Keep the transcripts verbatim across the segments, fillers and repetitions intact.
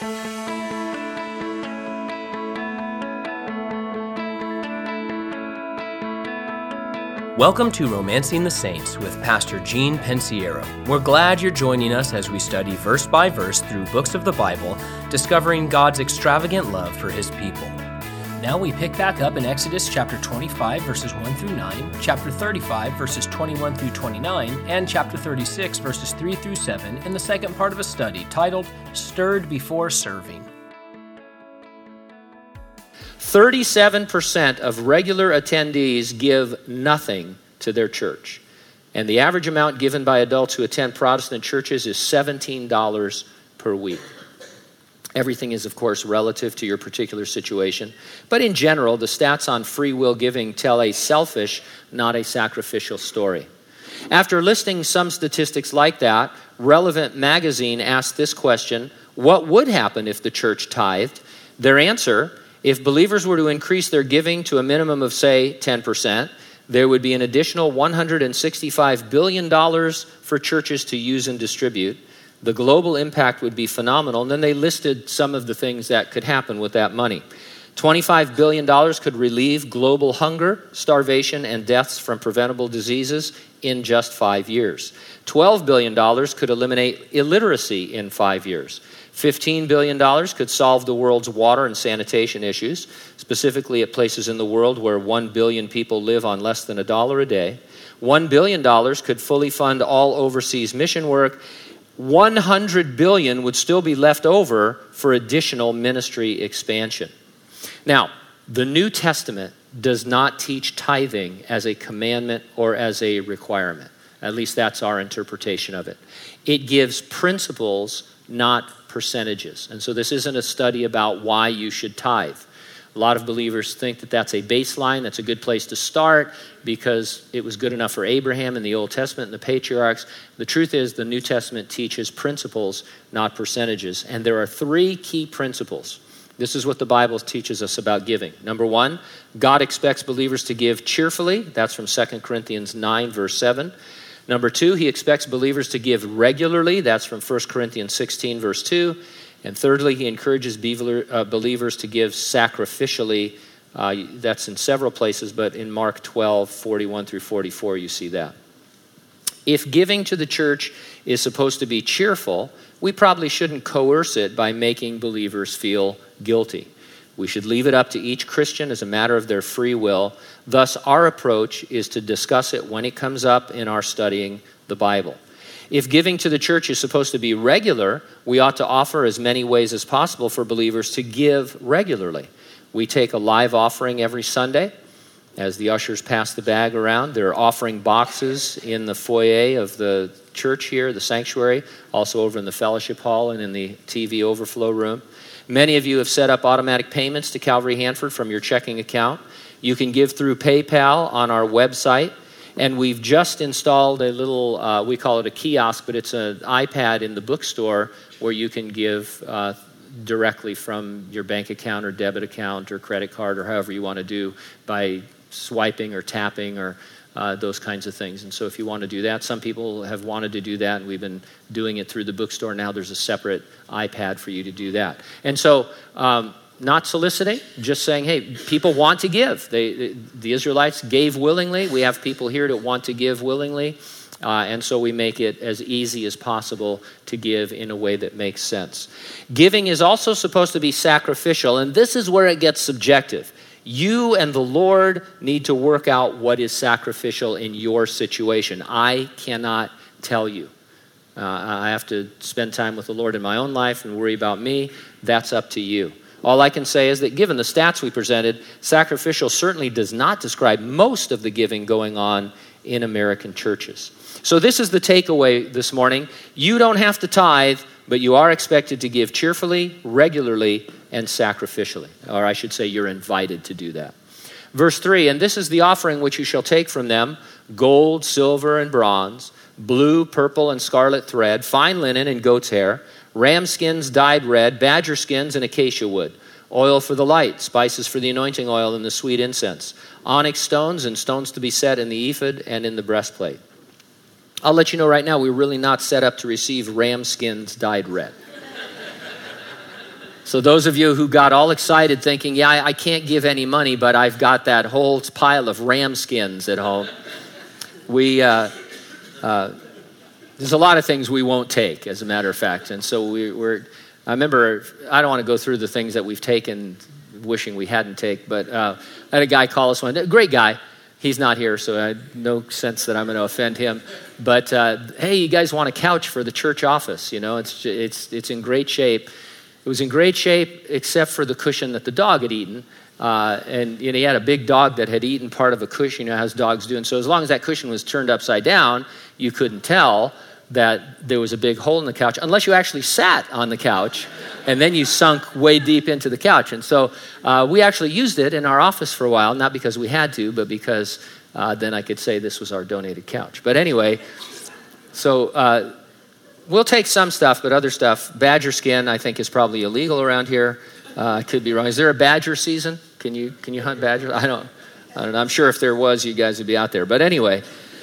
Welcome to Romancing the Saints with Pastor Gene Pensiero. We're glad you're joining us as we study verse by verse through books of the Bible, discovering God's extravagant love for His people. Now we pick back up in Exodus chapter twenty-five, verses one through nine, chapter thirty-five, verses twenty-one through twenty-nine, and chapter thirty-six, verses three through seven, in the second part of a study titled, Stirred Before Serving. thirty-seven percent of regular attendees give nothing to their church. And the average amount given by adults who attend Protestant churches is seventeen dollars per week. Everything is, of course, relative to your particular situation. But in general, the stats on free will giving tell a selfish, not a sacrificial story. After listing some statistics like that, Relevant Magazine asked this question: what would happen if the church tithed? Their answer: if believers were to increase their giving to a minimum of, say, ten percent, there would be an additional one hundred sixty-five billion dollars for churches to use and distribute. The global impact would be phenomenal. And then they listed some of the things that could happen with that money. twenty-five billion dollars could relieve global hunger, starvation, and deaths from preventable diseases in just five years. twelve billion dollars could eliminate illiteracy in five years. fifteen billion dollars could solve the world's water and sanitation issues, specifically at places in the world where one billion people live on less than a dollar a day. one billion dollars could fully fund all overseas mission work. one hundred billion dollars would still be left over for additional ministry expansion. Now, the New Testament does not teach tithing as a commandment or as a requirement. At least that's our interpretation of it. It gives principles, not percentages. And so this isn't a study about why you should tithe. A lot of believers think that that's a baseline, that's a good place to start because it was good enough for Abraham in the Old Testament and the patriarchs. The truth is the New Testament teaches principles, not percentages. And there are three key principles. This is what the Bible teaches us about giving. Number one, God expects believers to give cheerfully. That's from Second Corinthians nine, verse seven. Number two, he expects believers to give regularly. That's from First Corinthians sixteen, verse two. And thirdly, he encourages believers to give sacrificially. Uh, that's in several places, but in Mark twelve, forty-one through forty-four, you see that. If giving to the church is supposed to be cheerful, we probably shouldn't coerce it by making believers feel guilty. We should leave it up to each Christian as a matter of their free will. Thus, our approach is to discuss it when it comes up in our studying the Bible. If giving to the church is supposed to be regular, we ought to offer as many ways as possible for believers to give regularly. We take a live offering every Sunday. As the ushers pass the bag around, there are offering boxes in the foyer of the church here, the sanctuary, also over in the fellowship hall and in the T V overflow room. Many of you have set up automatic payments to Calvary Hanford from your checking account. You can give through PayPal on our website. And we've just installed a little, uh, we call it a kiosk, but it's an iPad in the bookstore where you can give uh, directly from your bank account or debit account or credit card or however you want to do by swiping or tapping or uh, those kinds of things. And so if you want to do that, some people have wanted to do that, and we've been doing it through the bookstore. Now there's a separate iPad for you to do that. And so um, not soliciting, just saying, hey, people want to give. They, the Israelites gave willingly. We have people here that want to give willingly. Uh, and so we make it as easy as possible to give in a way that makes sense. Giving is also supposed to be sacrificial, and this is where it gets subjective. You and the Lord need to work out what is sacrificial in your situation. I cannot tell you. Uh, I have to spend time with the Lord in my own life and worry about me. That's up to you. All I can say is that given the stats we presented, sacrificial certainly does not describe most of the giving going on in American churches. So this is the takeaway this morning. You don't have to tithe, but you are expected to give cheerfully, regularly, and sacrificially. Or I should say you're invited to do that. Verse three, and this is the offering which you shall take from them, gold, silver, and bronze, blue, purple, and scarlet thread, fine linen and goat's hair, ram skins dyed red, badger skins, and acacia wood, oil for the light, spices for the anointing oil and the sweet incense, onyx stones and stones to be set in the ephod and in the breastplate. I'll let you know right now, we're really not set up to receive ram skins dyed red. So those of you who got all excited thinking, yeah, I, I can't give any money, but I've got that whole pile of ram skins at home. We, uh, uh, there's a lot of things we won't take, as a matter of fact. And so we, we're, I remember, I don't want to go through the things that we've taken, wishing we hadn't take, but uh, I had a guy call us one day, great guy. He's not here, so I had no sense that I'm going to offend him. But uh, hey, you guys want a couch for the church office? You know, it's it's it's in great shape. It was in great shape except for the cushion that the dog had eaten. Uh, and you know, he had a big dog that had eaten part of a cushion, you know, as dogs do. And so as long as that cushion was turned upside down, you couldn't tell that there was a big hole in the couch, unless you actually sat on the couch, and then you sunk way deep into the couch. And so uh, we actually used it in our office for a while, not because we had to, but because uh, then I could say this was our donated couch. But anyway, so uh, we'll take some stuff, but other stuff, badger skin, I think is probably illegal around here. Uh, I could be wrong. Is there a badger season? Can you can you hunt badgers? I don't, I don't know. I'm sure if there was, you guys would be out there. But anyway,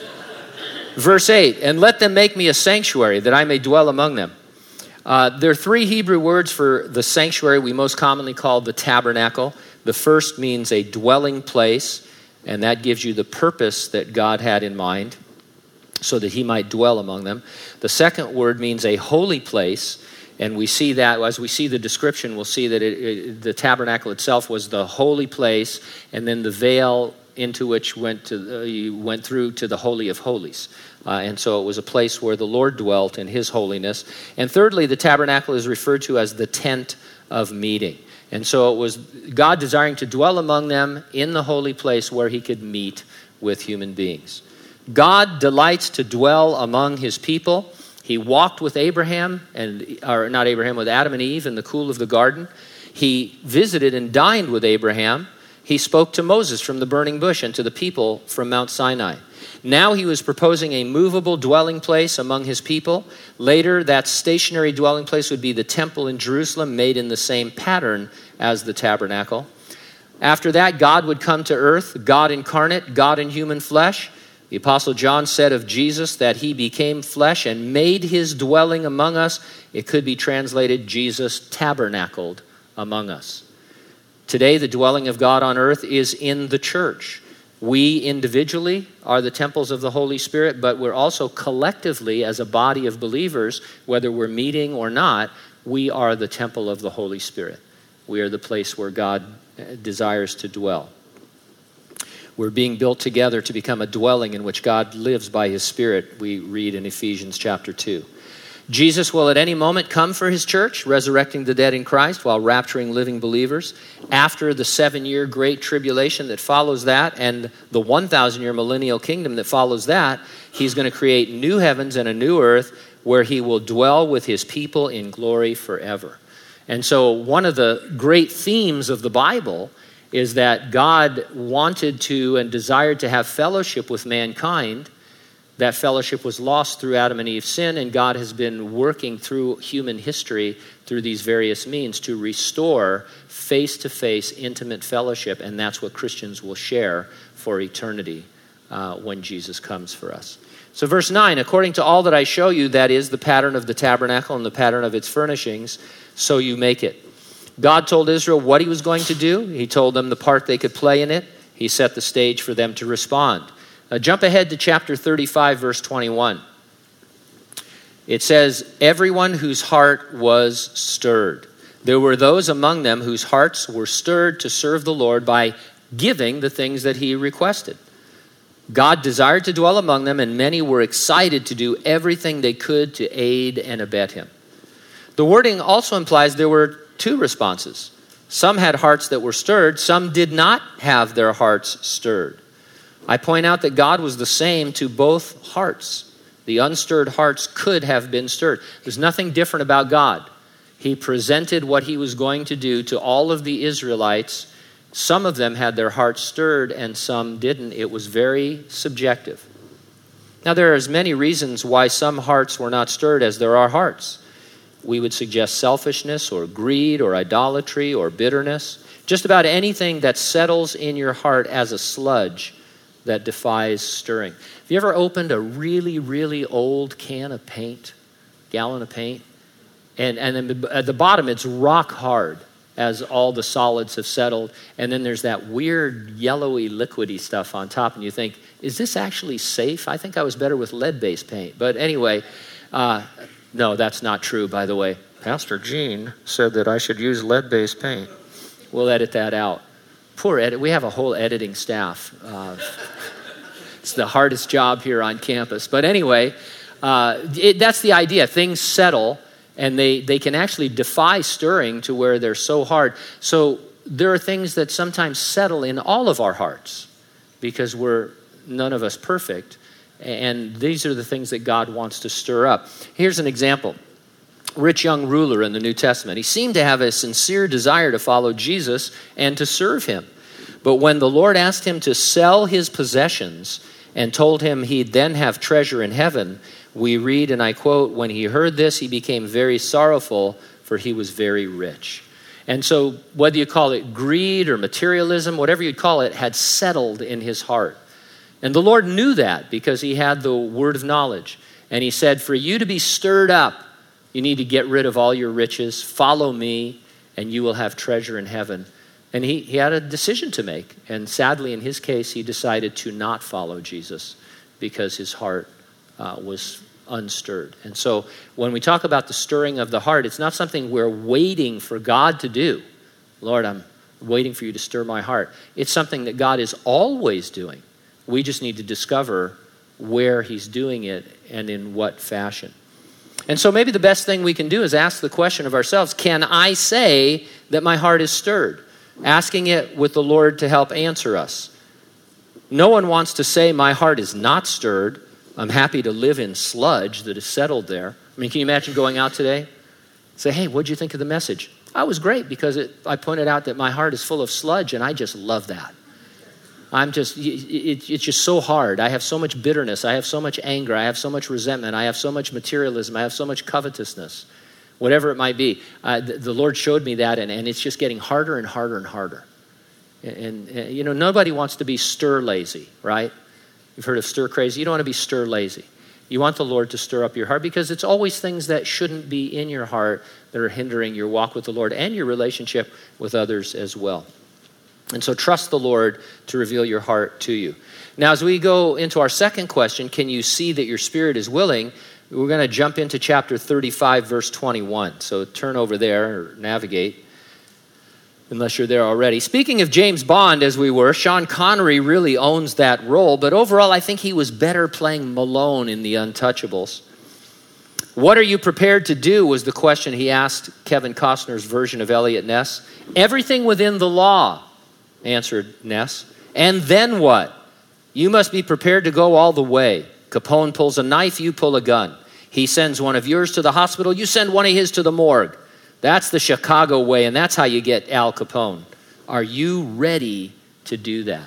verse eight, and let them make me a sanctuary that I may dwell among them. Uh, there are three Hebrew words for the sanctuary we most commonly call the tabernacle. The first means a dwelling place, and that gives you the purpose that God had in mind so that he might dwell among them. The second word means a holy place, and we see that, as we see the description, we'll see that it, it, the tabernacle itself was the holy place, and then the veil into which went to uh, you went through to the Holy of Holies. Uh, and so it was a place where the Lord dwelt in his holiness. And thirdly, the tabernacle is referred to as the tent of meeting. And so it was God desiring to dwell among them in the holy place where he could meet with human beings. God delights to dwell among his people. He walked with Abraham, and or not Abraham, with Adam and Eve in the cool of the garden. He visited and dined with Abraham. He spoke to Moses from the burning bush and to the people from Mount Sinai. Now he was proposing a movable dwelling place among his people. Later, that stationary dwelling place would be the temple in Jerusalem, made in the same pattern as the tabernacle. After that, God would come to earth, God incarnate, God in human flesh. The Apostle John said of Jesus that he became flesh and made his dwelling among us. It could be translated, Jesus tabernacled among us. Today, the dwelling of God on earth is in the church. We individually are the temples of the Holy Spirit, but we're also collectively, as a body of believers, whether we're meeting or not, we are the temple of the Holy Spirit. We are the place where God desires to dwell. We're being built together to become a dwelling in which God lives by his Spirit, we read in Ephesians chapter two. Jesus will at any moment come for his church, resurrecting the dead in Christ while rapturing living believers. After the seven-year great tribulation that follows that and the one thousand year millennial kingdom that follows that, he's going to create new heavens and a new earth where he will dwell with his people in glory forever. And so one of the great themes of the Bible is that God wanted to and desired to have fellowship with mankind. That fellowship was lost through Adam and Eve's sin, and God has been working through human history through these various means to restore face-to-face intimate fellowship, and that's what Christians will share for eternity uh, when Jesus comes for us. So verse nine, according to all that I show you, that is the pattern of the tabernacle and the pattern of its furnishings, so you make it. God told Israel what he was going to do. He told them the part they could play in it. He set the stage for them to respond. Uh, jump ahead to chapter thirty-five, verse twenty-one. It says, everyone whose heart was stirred. There were those among them whose hearts were stirred to serve the Lord by giving the things that he requested. God desired to dwell among them, and many were excited to do everything they could to aid and abet him. The wording also implies there were two responses. Some had hearts that were stirred. Some did not have their hearts stirred. I point out that God was the same to both hearts. The unstirred hearts could have been stirred. There's nothing different about God. He presented what he was going to do to all of the Israelites. Some of them had their hearts stirred and some didn't. It was very subjective. Now, there are as many reasons why some hearts were not stirred as there are hearts. We would suggest selfishness or greed or idolatry or bitterness. Just about anything that settles in your heart as a sludge that defies stirring. Have you ever opened a really, really old can of paint, gallon of paint, And, and then at the bottom, it's rock hard as all the solids have settled. And then there's that weird yellowy liquidy stuff on top. And you think, is this actually safe? I think I was better with lead-based paint. But anyway, uh, no, that's not true, by the way. Pastor Gene said that I should use lead-based paint. We'll edit that out. Poor edit. We have a whole editing staff. Uh, it's the hardest job here on campus. But anyway, uh, it, that's the idea. Things settle, and they, they can actually defy stirring to where they're so hard. So there are things that sometimes settle in all of our hearts because we're none of us perfect. And these are the things that God wants to stir up. Here's an example. Rich young ruler in the New Testament. He seemed to have a sincere desire to follow Jesus and to serve him. But when the Lord asked him to sell his possessions and told him he'd then have treasure in heaven, we read, and I quote, when he heard this, he became very sorrowful, for he was very rich. And so whether you call it greed or materialism, whatever you call it, had settled in his heart. And the Lord knew that because he had the word of knowledge. And he said, for you to be stirred up, you need to get rid of all your riches, follow me, and you will have treasure in heaven. And he, he had a decision to make. And sadly, in his case, he decided to not follow Jesus because his heart uh, was unstirred. And so when we talk about the stirring of the heart, it's not something we're waiting for God to do. Lord, I'm waiting for you to stir my heart. It's something that God is always doing. We just need to discover where he's doing it and in what fashion. And so maybe the best thing we can do is ask the question of ourselves, can I say that my heart is stirred? Asking it with the Lord to help answer us. No one wants to say my heart is not stirred. I'm happy to live in sludge that is settled there. I mean, can you imagine going out today? Say, hey, what'd you think of the message? I was great because it, I pointed out that my heart is full of sludge and I just love that. I'm just, it, it's just so hard. I have so much bitterness. I have so much anger. I have so much resentment. I have so much materialism. I have so much covetousness, whatever it might be. Uh, the, the Lord showed me that, and, and it's just getting harder and harder and harder. And, and, you know, nobody wants to be stir lazy, right? You've heard of stir crazy. You don't want to be stir lazy. You want the Lord to stir up your heart because it's always things that shouldn't be in your heart that are hindering your walk with the Lord and your relationship with others as well. And so trust the Lord to reveal your heart to you. Now, as we go into our second question, can you see that your spirit is willing? We're going to jump into chapter thirty-five, verse twenty-one. So turn over there or navigate, unless you're there already. Speaking of James Bond, as we were, Sean Connery really owns that role. But overall, I think he was better playing Malone in The Untouchables. What are you prepared to do was the question he asked Kevin Costner's version of Elliot Ness. Everything within the law, answered Ness. And then what? You must be prepared to go all the way. Capone pulls a knife, you pull a gun. He sends one of yours to the hospital, you send one of his to the morgue. That's the Chicago way, and that's how you get Al Capone. Are you ready to do that?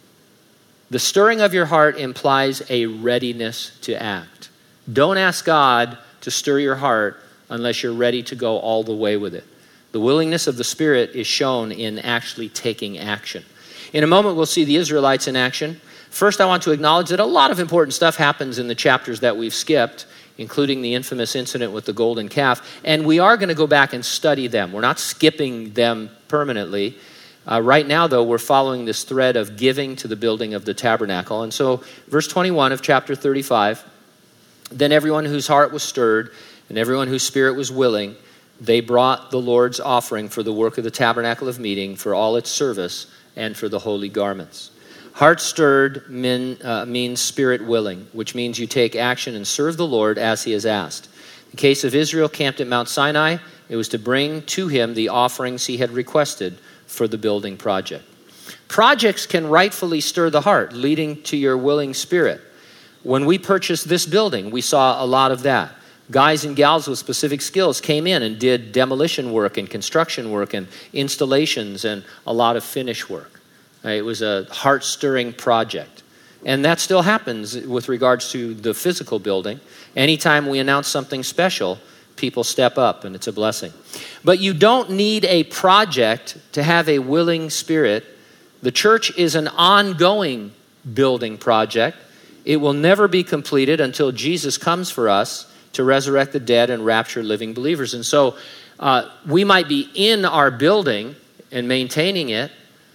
The stirring of your heart implies a readiness to act. Don't ask God to stir your heart unless you're ready to go all the way with it. The willingness of the Spirit is shown in actually taking action. In a moment, we'll see the Israelites in action. First, I want to acknowledge that a lot of important stuff happens in the chapters that we've skipped, including the infamous incident with the golden calf. And we are going to go back and study them. We're not skipping them permanently. Uh, right now, though, we're following this thread of giving to the building of the tabernacle. And so, verse twenty-one of chapter thirty-five, then everyone whose heart was stirred and everyone whose spirit was willing, they brought the Lord's offering for the work of the tabernacle of meeting, for all its service, and for the holy garments. Heart stirred mean, uh, means spirit willing, which means you take action and serve the Lord as he has asked. In the case of Israel camped at Mount Sinai, it was to bring to him the offerings he had requested for the building project. Projects can rightfully stir the heart, leading to your willing spirit. When we purchased this building, we saw a lot of that. Guys and gals with specific skills came in and did demolition work and construction work and installations and a lot of finish work. It was a heart-stirring project. And that still happens with regards to the physical building. Anytime we announce something special, people step up, and it's a blessing. But you don't need a project to have a willing spirit. The church is an ongoing building project. It will never be completed until Jesus comes for us to resurrect the dead and rapture living believers. And so uh, we might be in our building and maintaining it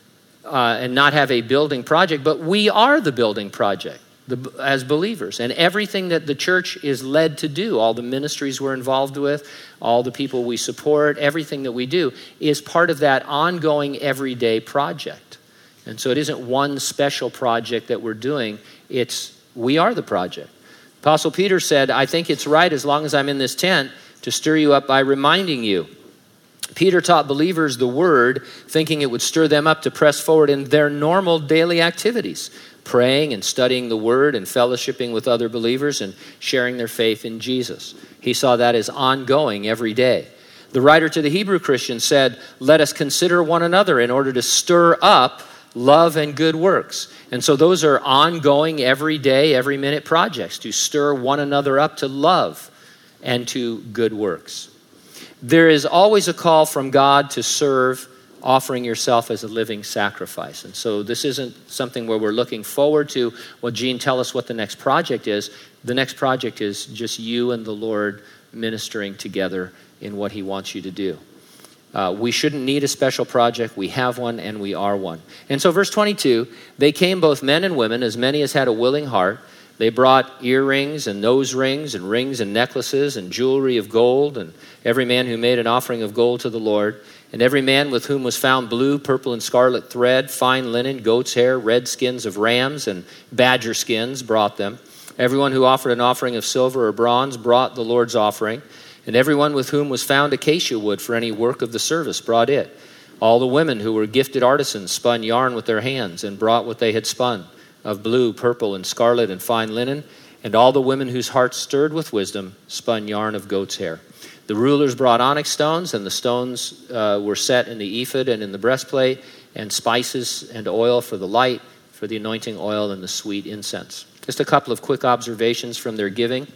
uh, and not have a building project, but we are the building project the, as believers. And everything that the church is led to do, all the ministries we're involved with, all the people we support, everything that we do is part of that ongoing everyday project. And so it isn't one special project that we're doing, it's we are the project. Apostle Peter said, I think it's right as long as I'm in this tent to stir you up by reminding you. Peter taught believers the word, thinking it would stir them up to press forward in their normal daily activities, praying and studying the word and fellowshipping with other believers and sharing their faith in Jesus. He saw that as ongoing every day. The writer to the Hebrew Christians said, let us consider one another in order to stir up love and good works. And so those are ongoing, every day, every minute projects to stir one another up to love and to good works. There is always a call from God to serve, offering yourself as a living sacrifice. And so this isn't something where we're looking forward to, well, Gene, tell us what the next project is. The next project is just you and the Lord ministering together in what he wants you to do. Uh, we shouldn't need a special project. We have one and we are one. And so verse twenty-two, they came both men and women, as many as had a willing heart. They brought earrings and nose rings and rings and necklaces and jewelry of gold, and every man who made an offering of gold to the Lord. And every man with whom was found blue, purple, and scarlet thread, fine linen, goat's hair, red skins of rams, and badger skins brought them. Everyone who offered an offering of silver or bronze brought the Lord's offering. And everyone with whom was found acacia wood for any work of the service brought it. All the women who were gifted artisans spun yarn with their hands and brought what they had spun of blue, purple, and scarlet and fine linen. And all the women whose hearts stirred with wisdom spun yarn of goat's hair. The rulers brought onyx stones, and the stones uh, were set in the ephod and in the breastplate, and spices and oil for the light, for the anointing oil and the sweet incense. Just a couple of quick observations from their giving.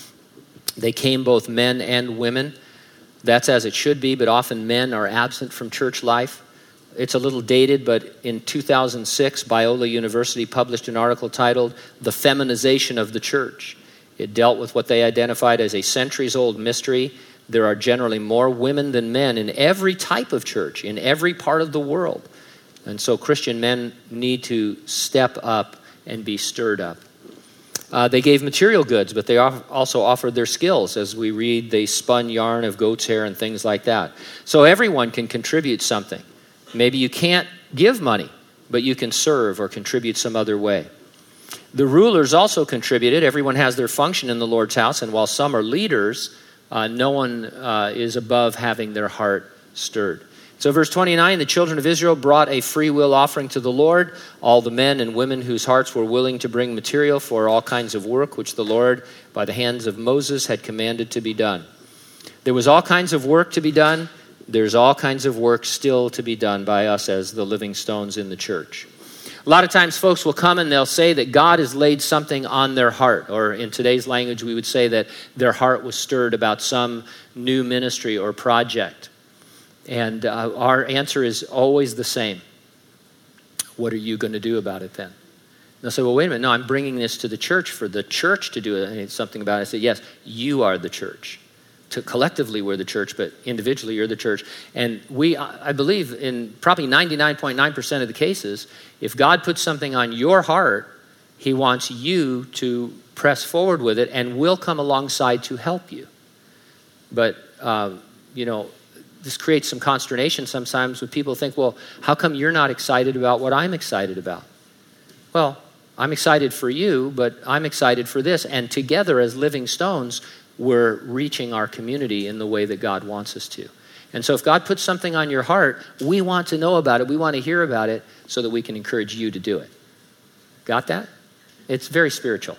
They came both men and women. That's as it should be, but often men are absent from church life. It's a little dated, but in two thousand six, Biola University published an article titled, The Feminization of the Church. It dealt with what they identified as a centuries-old mystery. There are generally more women than men in every type of church, in every part of the world. And so Christian men need to step up and be stirred up. Uh, they gave material goods, but they also offered their skills. As we read, they spun yarn of goat's hair and things like that. So everyone can contribute something. Maybe you can't give money, but you can serve or contribute some other way. The rulers also contributed. Everyone has their function in the Lord's house, and while some are leaders, uh, no one uh, is above having their heart stirred. So verse twenty-nine, the children of Israel brought a free will offering to the Lord, all the men and women whose hearts were willing to bring material for all kinds of work, which the Lord, by the hands of Moses, had commanded to be done. There was all kinds of work to be done. There's all kinds of work still to be done by us as the living stones in the church. A lot of times folks will come and they'll say that God has laid something on their heart, or in today's language we would say that their heart was stirred about some new ministry or project. And uh, our answer is always the same. What are you going to do about it then? And they'll say, well, wait a minute. No, I'm bringing this to the church for the church to do it. something about it. I say, yes, you are the church. To collectively, we're the church, but individually, you're the church. And we, I believe, in probably ninety-nine point nine percent of the cases, if God puts something on your heart, he wants you to press forward with it, and we'll come alongside to help you. But, uh, you know, this creates some consternation sometimes when people think, well, how come you're not excited about what I'm excited about? Well, I'm excited for you, but I'm excited for this. And together as living stones, we're reaching our community in the way that God wants us to. And so if God puts something on your heart, we want to know about it. We want to hear about it so that we can encourage you to do it. Got that? It's very spiritual.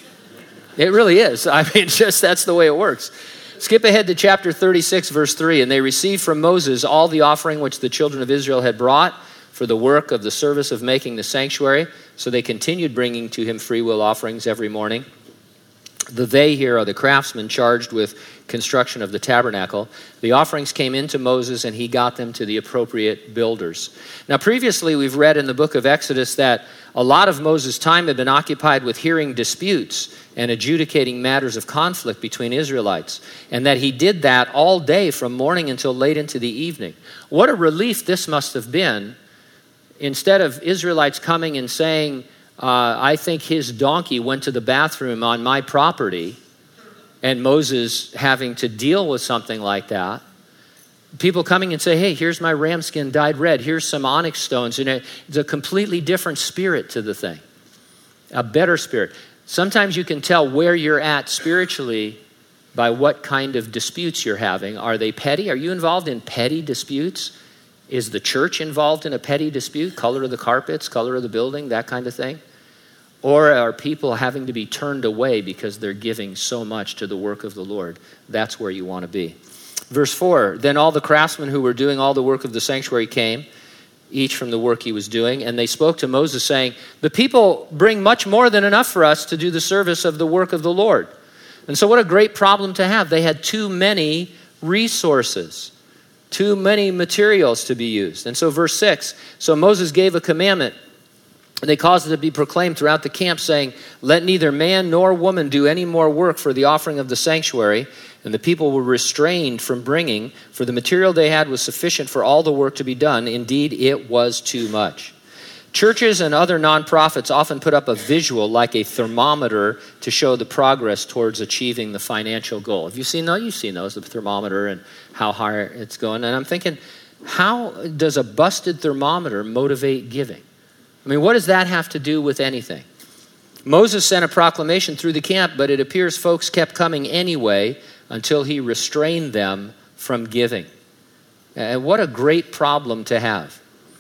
It really is. I mean, just that's the way it works. Skip ahead to chapter thirty-six, verse three. And they received from Moses all the offering which the children of Israel had brought for the work of the service of making the sanctuary. So they continued bringing to him free will offerings every morning. The they here are the craftsmen charged with construction of the tabernacle. The offerings came into Moses, and he got them to the appropriate builders. Now, previously, we've read in the book of Exodus that a lot of Moses' time had been occupied with hearing disputes and adjudicating matters of conflict between Israelites, and that he did that all day from morning until late into the evening. What a relief this must have been. Instead of Israelites coming and saying, uh, I think his donkey went to the bathroom on my property, and Moses having to deal with something like that, people coming and say, hey, here's my ram skin dyed red, here's some onyx stones, and it's a completely different spirit to the thing, a better spirit. Sometimes you can tell where you're at spiritually by what kind of disputes you're having. Are they petty? Are you involved in petty disputes? Is the church involved in a petty dispute? Color of the carpets, color of the building, that kind of thing? Or are people having to be turned away because they're giving so much to the work of the Lord? That's where you want to be. Verse four, then all the craftsmen who were doing all the work of the sanctuary came, each from the work he was doing, and they spoke to Moses saying, the people bring much more than enough for us to do the service of the work of the Lord. And so what a great problem to have. They had too many resources, too many materials to be used. And so verse six, so Moses gave a commandment, and they caused it to be proclaimed throughout the camp, saying, let neither man nor woman do any more work for the offering of the sanctuary. And the people were restrained from bringing, for the material they had was sufficient for all the work to be done. Indeed, it was too much. Churches and other nonprofits often put up a visual like a thermometer to show the progress towards achieving the financial goal. Have you seen those? You've seen those, the thermometer and how high it's going. And I'm thinking, how does a busted thermometer motivate giving? I mean, what does that have to do with anything? Moses sent a proclamation through the camp, but it appears folks kept coming anyway until he restrained them from giving. And what a great problem to have.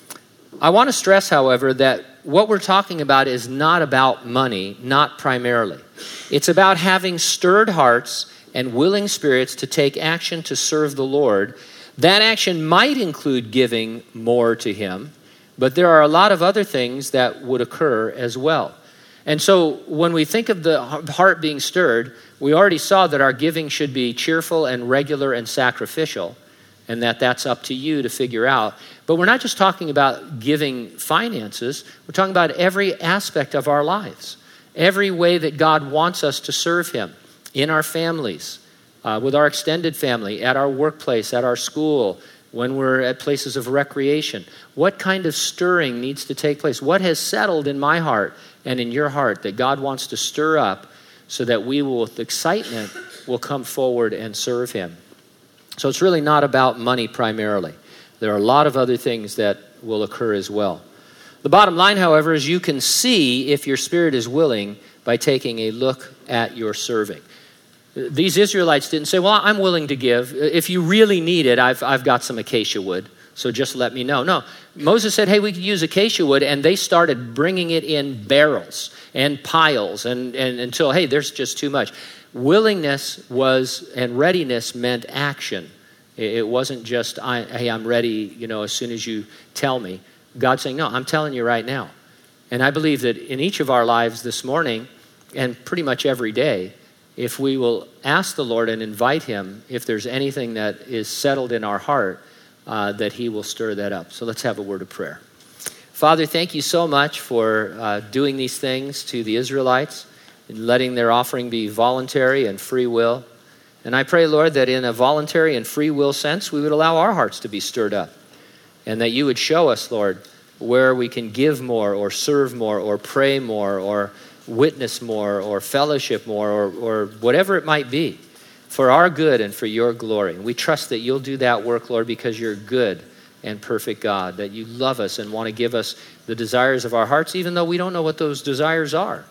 I want to stress, however, that what we're talking about is not about money, not primarily. It's about having stirred hearts and willing spirits to take action to serve the Lord. That action might include giving more to him, but there are a lot of other things that would occur as well. And so when we think of the heart being stirred, we already saw that our giving should be cheerful and regular and sacrificial, and that that's up to you to figure out. But we're not just talking about giving finances. We're talking about every aspect of our lives, every way that God wants us to serve him in our families, uh, with our extended family, at our workplace, at our school, when we're at places of recreation. What kind of stirring needs to take place? What has settled in my heart and in your heart that God wants to stir up so that we will, with excitement, will come forward and serve him? So it's really not about money primarily. There are a lot of other things that will occur as well. The bottom line, however, is you can see if your spirit is willing by taking a look at your serving. These Israelites didn't say, well, I'm willing to give. If you really need it, I've, I've got some acacia wood, so just let me know. No, Moses said, hey, we could use acacia wood, and they started bringing it in barrels and piles and, and until, hey, there's just too much. Willingness was, and readiness meant action. It wasn't just, I, hey, I'm ready, you know, as soon as you tell me. God's saying, no, I'm telling you right now. And I believe that in each of our lives this morning, and pretty much every day, if we will ask the Lord and invite him, if there's anything that is settled in our heart, uh, that he will stir that up. So let's have a word of prayer. Father, thank you so much for uh, doing these things to the Israelites and letting their offering be voluntary and free will. And I pray, Lord, that in a voluntary and free will sense, we would allow our hearts to be stirred up. And that you would show us, Lord, where we can give more or serve more or pray more or witness more or fellowship more or, or whatever it might be for our good and for your glory. And we trust that you'll do that work, Lord, because you're good and perfect God, that you love us and want to give us the desires of our hearts, even though we don't know what those desires are.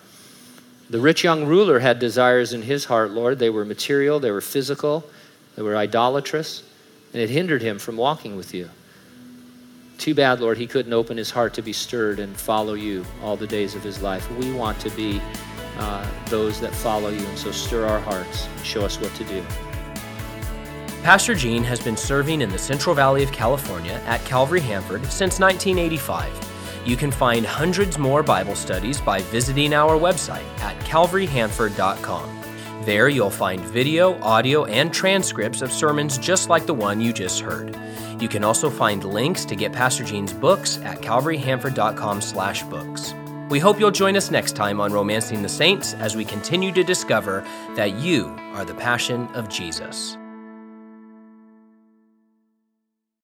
The rich young ruler had desires in his heart, Lord. They were material, they were physical, they were idolatrous, and it hindered him from walking with you. Too bad, Lord, he couldn't open his heart to be stirred and follow you all the days of his life. We want to be uh, those that follow you, and so stir our hearts and show us what to do. Pastor Gene has been serving in the Central Valley of California at Calvary Hanford since nineteen eighty-five. You can find hundreds more Bible studies by visiting our website at calvary hanford dot com. There you'll find video, audio, and transcripts of sermons just like the one you just heard. You can also find links to get Pastor Gene's books at calvary hanford dot com slash books. We hope you'll join us next time on Romancing the Saints as we continue to discover that you are the passion of Jesus.